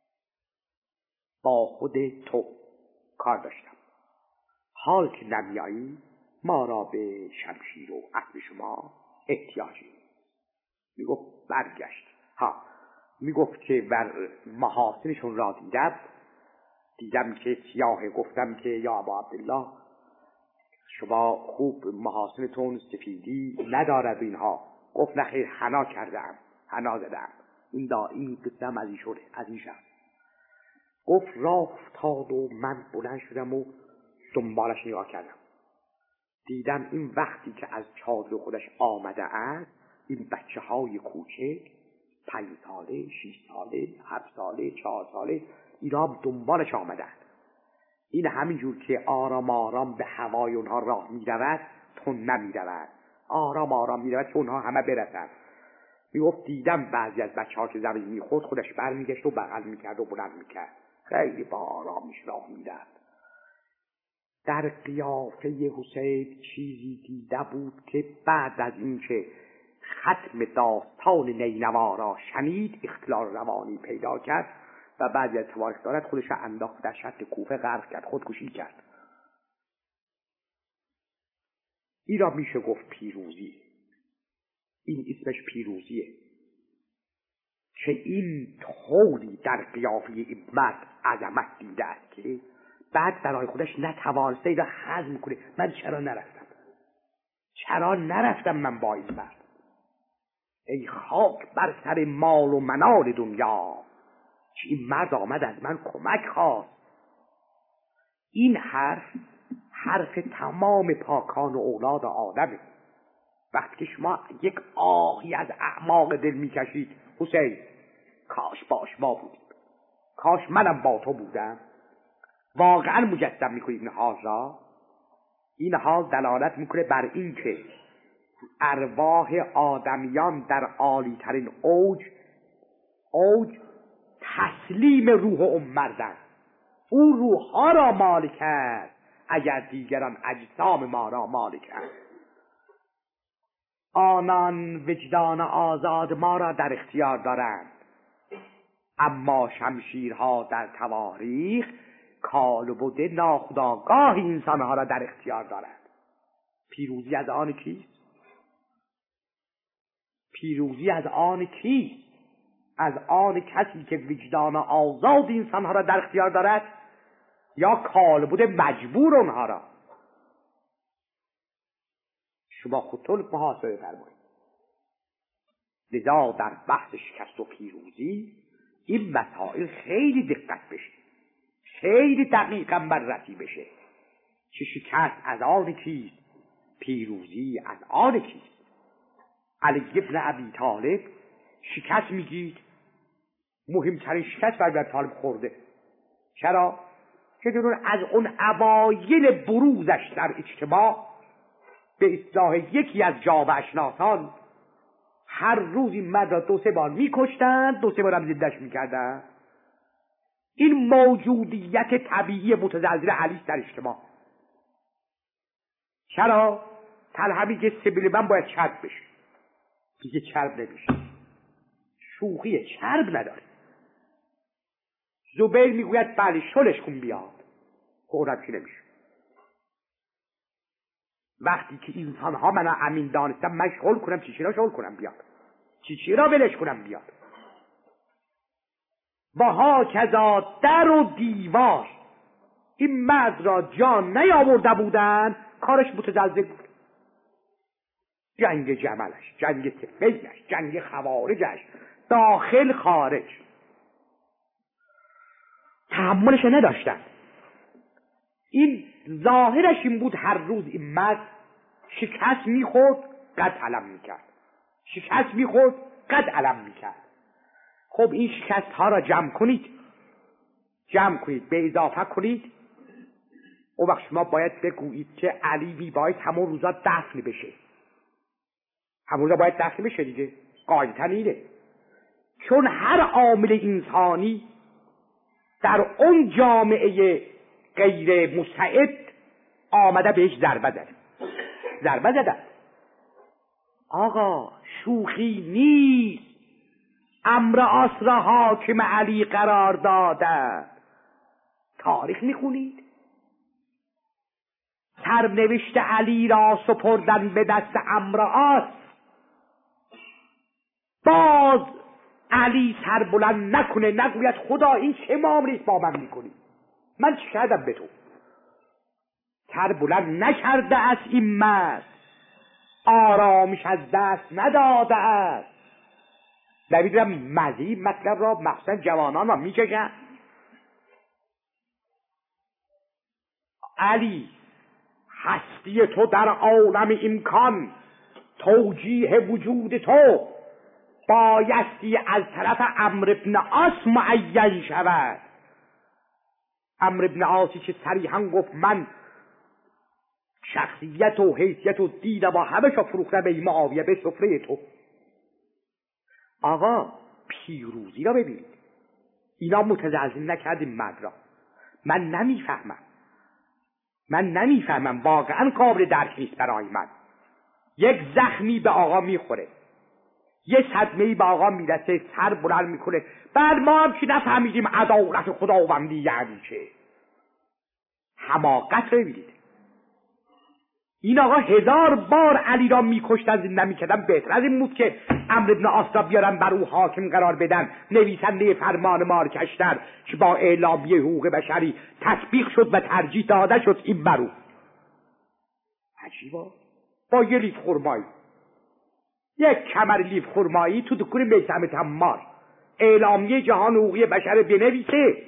با خود تو کار داشتم، حال که نمیایی ما را به شمشیر و اسب شما احتیاجی. میگفت برگشت ها، میگفت که بر محاسنشون را دیدم دیدم که سیاه، گفتم که یا ابا عبدالله شما خوب محاسنتون سفیدی ندارد اینها. گفت نخیر حنا کردم، حنا زدم، این دا این قسم از این شده از این شد. گفت راه افتاد و من بلند شدم و دنبالش نگاه کردم، دیدم این وقتی که از چادر خودش آمده است این بچه های کوچک پنج ساله، شیش ساله، هفت ساله، چهار ساله اینا دنبالش آمدن. این همینجور که آرام آرام به هوای اونها راه می رود تون نمی رود، آرام آرام می رود که اونها همه برسن. می گفت دیدم بعضی از بچه ها که زمین می خود خودش بر می گشت و بغل می کرد و بلند می کرد، خیلی با آرامیش راه می رفت. در قیافه حسین چیزی دیده بود که بعد از این که ختم داستان نینوا را شنید اختلال روانی پیدا کرد و بعد از تواریخ دارد خودش را انداخت در شط کوفه غرق کرد، خودکشی کرد. این را میشه گفت پیروزی، این اسمش پیروزیه. که این طولی در قیافه این مرد عظمت دیده است که بعد برای خودش نتوانسته را هضم کنه. من چرا نرفتم؟ چرا نرفتم من با این مرد؟ ای خاک بر سر مال و منال دنیا که این مرد آمد از من کمک خواست. این حرف حرف تمام پاکان و اولاد آدمه. وقتی که شما یک آهی از اعماق دل میکشید حسین کاش باش ما بودیم، کاش منم با تو بودم، واقعا مجسم میکنید این حال را. این حال دلالت میکنه بر این که ارواح آدمیان در عالی ترین اوج اوج تسلیم روح اون مردن. او روح ها را مالک است اگر دیگران اجسام ما را مالک است. آنان وجدان آزاد ما را در اختیار دارند، اما شمشیرها در تواریخ کالبد ناخودآگاه انسانها را در اختیار دارند. پیروزی از آن کیست؟ پیروزی از آن کیست؟ از آن کسی که وجدان آزاد انسانها را در اختیار دارد یا کالبد مجبور آنها را؟ شما خودتون محاسبه فرمایید. لذا در بحث شکست و پیروزی این مسائل خیلی دقت بشه، خیلی دقیقا بررسی بشه که شکست از آن کیست، پیروزی از آن کیست. علی ابن ابی طالب شکست میگید، مهمترین شکست بر ابی طالب خورده. چرا؟ که از اون اوایل بروزش در اجتماع به اصلاح یکی از جامعه اشناسان هر روز این مرد را دو سه بار میکشتند، دو سه بار هم زندهش میکردند. این موجودیت طبیعی متزلزل علی در اجتماع. چرا؟ تلهمی که سبیل من باید چرب بشه، دیگه چرب نمیشه. شوخی چرب نداره. زبیر میگوید بله شلش کن بیاد، خورم چی نمیشه. وقتی که انسان ها من امین دانستم من شغل کنم چی چی را شغل کنم بیاد، چی چی را ولش کنم بیاد. و ها کذا در و دیوار این مرد را جان نیاورده بودن، کارش متزلزل بود. جنگ جملش، جنگ طفیلش، جنگ خوارجش، داخل خارج تحملش نداشتن. این ظاهرش این بود هر روز این مرد شکست میخورد قد علم میکرد، شکست میخورد قد علم میکرد. خب این شکست ها را جمع کنید، جمع کنید به اضافه کنید. اون وقت شما باید بگویید که علی بی باید همون روزا دفن بشه، همون روزا باید دفن بشه دیگه. قاعدتاً اینه، چون هر عامل انسانی در اون جامعه غیر مستعد آمده بهش ضربه زده، ضربه زده. آقا شوخی نیست. امر آس را حاکم علی قرار داده. تاریخ میخونید، سرنوشت علی را سپردن به دست امر آس. باز علی سر بلند نکنه، نگوید خدا این چه معامله با من میکنی، من چی کردم به تو؟ سر بلند نکرده است این مرد، آرامش از دست نداده است. نمیدونم مزید مطلب را مخصوصا جوانان را میکشن. علی هستی تو در عالم امکان، توجیه وجود تو بایستی از طرف عمرو بن عاص معین شود. عمرو بن عاصی که صریحا گفت من شخصیت و حیثیت و دیدم و همه شا فروختم به معاویه به سفره تو. آقا پیروزی را ببینید، اینا متزلزل نکردیم مرد را. من نمیفهمم، من نمیفهمم واقعا قابل درک نیست برای من. یک زخمی به آقا میخوره، یه صدمه‌ای به آقا میرسه، سر بلند میکنه، بعد ما هم که نفهمیدیم عدالت خداوندی یعنی چه. حماقت رو ببینید. این آقا هزار بار علی را میکشتن زنده میکردن، بهتر از این بود که عمرو بن عاص را بیارن بر او حاکم قرار بدن، نویسنده فرمان مارکشتر که با اعلامیه حقوق بشری تطبیق شد و ترجیح داده شد این بر او. عجیبا، با یه لیف خرمایی، یک کمر لیف خرمایی تو دکون میثم تمار اعلامیه جهان حقوقی بشر بنویسه،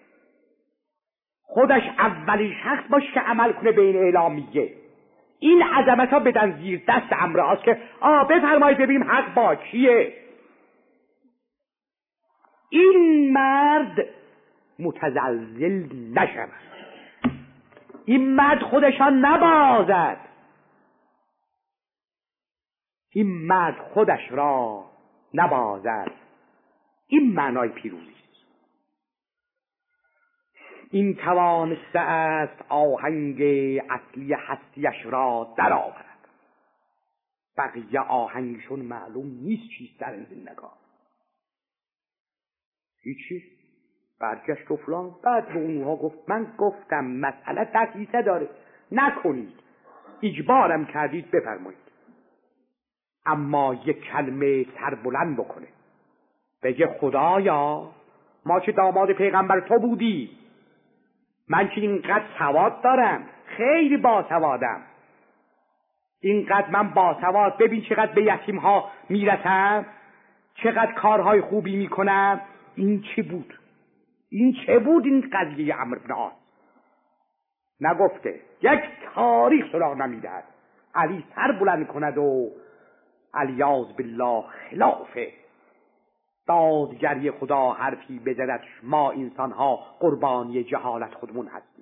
خودش اولین شخص باشه که عمل کنه به این اعلامیه. این عظمت ها بدن زیر دست عمرو عاص که آه بفرمایید ببینیم حق با کیه. این مرد متزلزل نشود، این مرد خودشان نبازد، این مرد خودش را نبازد. این معنای پیروزی. این توانسته است آهنگ اصلی هستیش را در آورد، بقیه آهنگشون معلوم نیست چیست در این زندگان. هیچی، برگشت و فلان. بعد به اونها گفت من گفتم مسئله تسلیسه داره، نکنید، اجبارم کردید بفرمایید، اما یک کلمه سربلند بکنه، بگه خدایا ما که داماد پیغمبر تو بودی، من که اینقدر سواد دارم، خیلی باسوادم، اینقدر من باسواد، ببین چقدر به یتیم ها میرسم، چقدر کارهای خوبی میکنم. این چی بود؟ این چه بود این قضیه عمرو بن عاص؟ نگفته، یک تاریخ سراغ نمیدهد. علی سر بلند کند و الیاذ بالله خلافه دادگری خدا حرفی بزند، ما انسان ها قربانی جهالت خودمون هستیم،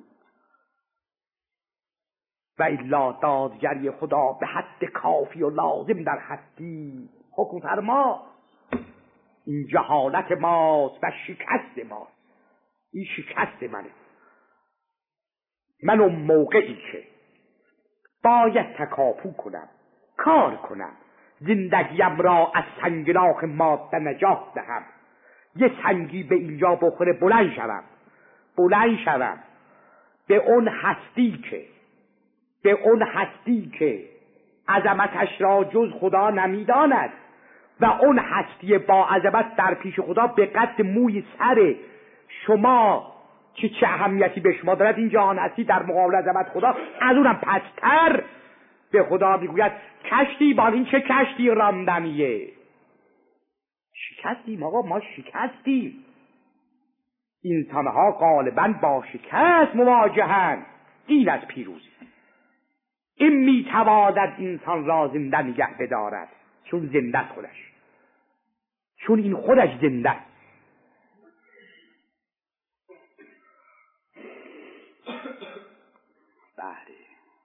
و الا دادگری خدا به حد کافی و لازم در هستی حکم فرما. این جهالت ماست و شکست ماست، این شکست منه. من اون موقعی که باید تکاپو کنم، کار کنم، زندگیم را از سنگلاخ ماده نجات دهم، یه سنگی به اینجا بخوره بلند شوم، بلند شوم به اون هستی که به اون هستی که عظمتش را جز خدا نمیداند و اون هستی با عظمت در پیش خدا به قد موی سر شما که چه اهمیتی به شما دارد، این جهان هستی در مقابل عظمت خدا از اونم پستر. به خدا میگوید کشتی بان، این چه کشتی راندنیه؟ شکستیم آقا، ما شکستیم. انسانها غالبا با شکست مواجهند. این از پیروزی. این میتواند انسان را زنده نگه بدارد، چون زنده است خودش، چون این خودش زنده است. بله،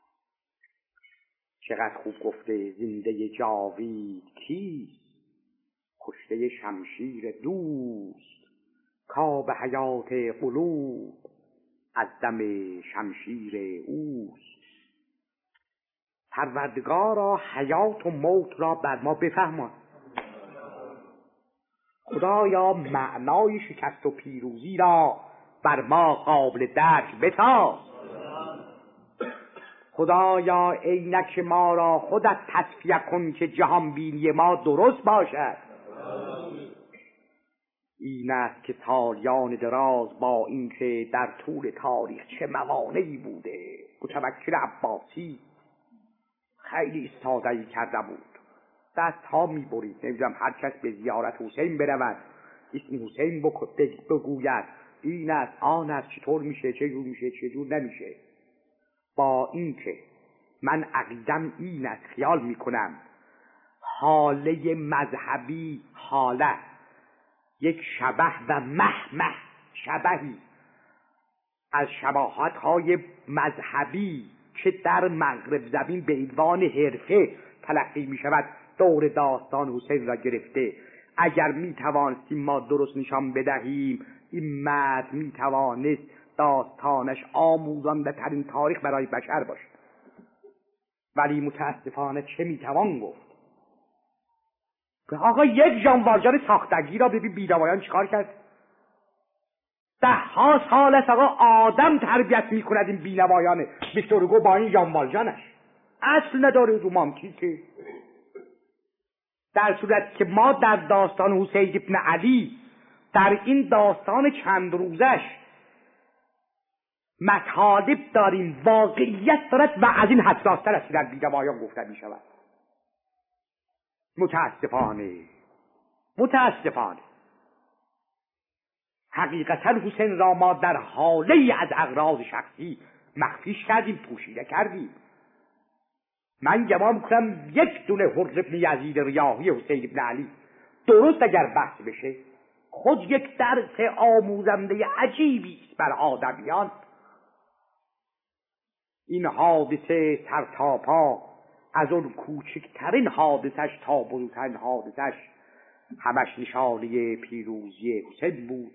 چقدر خوب گفته، زنده جاوید کیست، کشته شمشیر دوست، کاب حیات قلوب از دم شمشیر اوست. پروردگارا حیات و موت را بر ما بفهمان. خدایا معنای شکست و پیروزی را بر ما قابل درک بساز. خدایا عینک ما را خودت تصفیه کن که جهان بینی ما درست باشد. این است که سالیان دراز با اینکه در طول تاریخ چه موانعی بوده، متوکل عباسی خیلی استادهی کرده بود، دست ها می برید، نمیدونم هر کس به زیارت حسین برود اسم حسین بگوید، این است آن است، چطور میشه، چه جور میشه، چه جور نمیشه. با اینکه من عقیدم این است، خیال میکنم حاله مذهبی، حاله یک شبه و مهمه شبهی از شباهت های مذهبی که در مغرب زمین به عنوان حرفه تلقی می شود دور داستان حسین را گرفته. اگر می توانستیم ما درست نشان بدهیم این مرد می توانست داستانش آموزنده ترین تاریخ برای بشر باشد، ولی متاسفانه چه می توان گفت؟ آقا یک جانوارجان ساختگی را ببین بیدوایان چیکار کرد؟ ده ها سال است آقا آدم تربیت می کند این بینوایانه، ویکتور هوگو با این جانوارجانش اصل نداره رومانتیکه. در صورت که ما در داستان حسین ابن علی در این داستان چند روزش مطالب داریم، واقعیت دارد و از این حساستر است که در بی‌روایان گفته می شود. متاسفانه متاسفانه حقیقتا حسین را ما در حاله از اغراض شخصی مخفیش کردیم، پوشیده کردیم. من گمان کنم یک دونه حر ابن یزید ریاحی حسین ابن علی درست اگر بحث بشه خود یک درس آموزنده عجیبی است بر آدمیان. این حادثه سر تا پا، از اون کوچکترین حادثش تا بزرگترین حادثش، همش نشانه پیروزی حسین بود.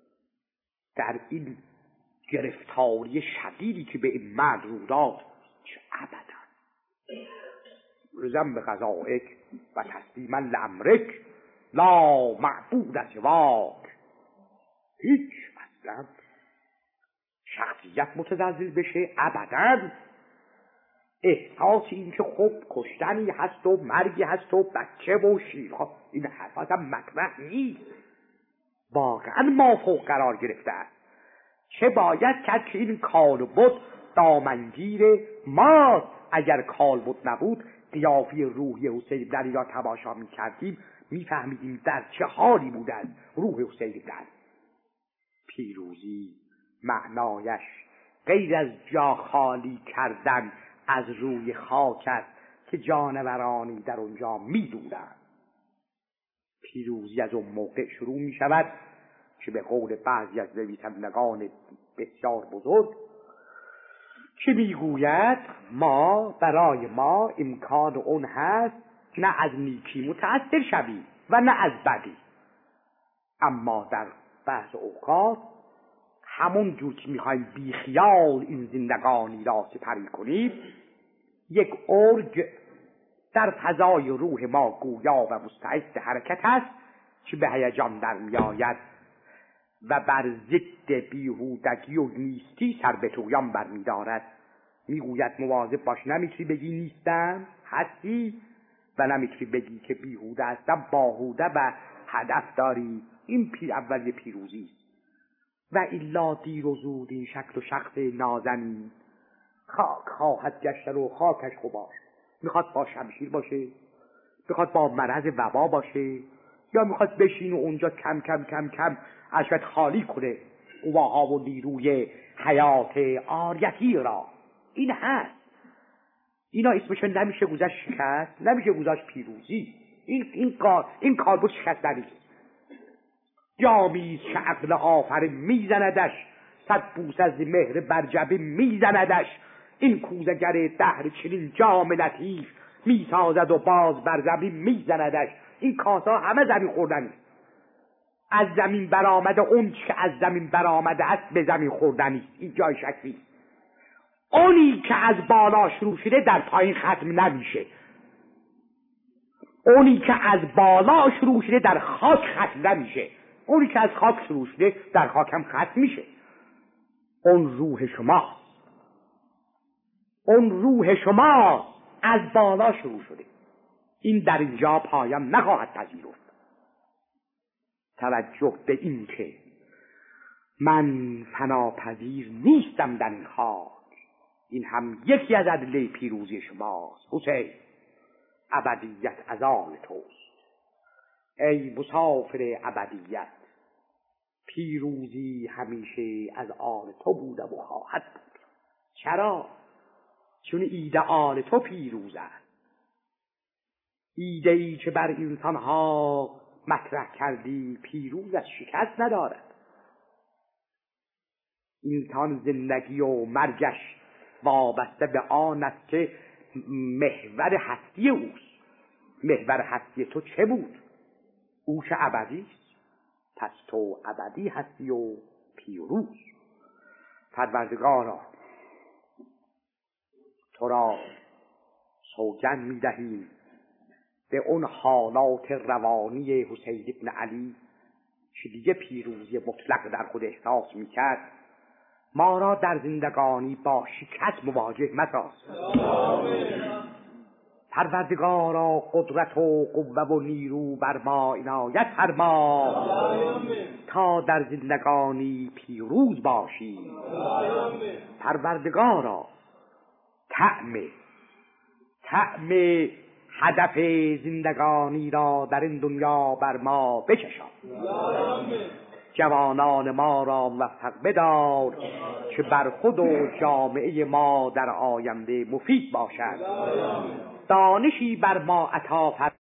در این گرفتاری شدیدی که به این مرد رو داد، چه ابدا رزم به قضائک و تسلیما لامرک لا معبود سواک. هیچ اصلا شخصیت متزلزل بشه ابدا. احساس این که خب کشتنی هست و مرگی هست و بچه و شیرها، این حرف اصلا مطرح نیست. واقعا مافوق قرار گرفته است. چه باید کرد که این کالبد دامنگیر ما، اگر کالبد نبود قیافه روحی حسین بن علی را تماشا می کردیم می فهمیدیم در چه حالی بوده است روح حسین بن علی. پیروزی معنایش غیر از جا خالی کردن از روی خاک است که جانورانی در اونجا می دونند. پیروزی از اون موقع شروع می شود که به قول بعضی از نویسندگان بسیار بزرگ که میگوید ما برای ما امکان اون هست نه از نیکی متأثر شویم و نه از بدی، اما در بعض اوقات همون جور که میخوایم بی خیال این زندگانی را سپری کنیم، یک ارگ در فضای روح ما گویا و مستعد حرکت است که به هیجان در میآید و بر ضد بیهودگی و نیستی سر به تویان برمی‌دارد. میگوید مواظب باش، نمیتونی بگی نیستم، هستی، و نمیتونی بگی که بیهوده هستم، باهوده و هدف داری. این پی اول پیروزی است. و الا دیر و زود این شکل و شخص نازنین خاک خواهد گشت و خاکش غبار. میخواد با شمشیر باشه، میخواد با مرض وبا باشه، یا میخواد بشین و اونجا کم کم کم کم اشکت خالی کنه قواها و نیروی حیات آریتی را. این هست. اینا اسمش نمیشه گذاشت شکست، نمیشه گذاشت پیروزی. این این کار این کار بود شکست نیست. جامیز که عقل آفرین میزندش، صد بوس از مهر برجبه میزندش. این کوزگر دهر چنین جام لطیف، میسازد و باز بر زمین میزندش. این کاسا همه زمین خوردنی، از زمین برآمده اون که از زمین برآمده است به زمین خوردنی. این جای شک نیست. اونی که از بالا شروع شده در پایین ختم نمیشه. اونی که از بالا شروع شده در خاک ختم نمیشه. اونی که از خاک شروع شده در خاک هم ختم میشه. اون روح شما، اون روح شما از بالا شروع شده. این در اینجا پایان نخواهد پذیرفت. توجه به این که من فناپذیر نیستم در این خاک، این هم یکی از ادله پیروزی شماست. حسین، ابدیت از آن توست. ای مسافر ابدیت، پیروزی همیشه از آن تو بوده و خواهد بود. چرا؟ چون ایدئال تو پیروز است. ایده‌ای که بر انسانها مطرح کردی پیروز از شکست ندارد. انسان زندگی و مرگش وابسته به آن است که محور هستی اوست. محور هستی تو چه بود؟ او که ابدی است، پس تو ابدی هستی و پیروز. پروردگارا، تو را سوگند می‌دهیم به اون حالات روانی حسین ابن علی که دیگه پیروزی مطلق در خود احساس می‌کرد، ما را در زندگانی با شکست مواجه مساز. پروردگارا قدرت و قوه و نیرو بر ما عنایت فرما تا در زندگانی پیروز باشیم. پروردگارا طعم طعم هدف زندگانی را در این دنیا بر ما بچشان. جوانان ما را موفق بدار که بر خود و جامعه ما در آینده مفید باشد. دانشی بر ما عطا فرما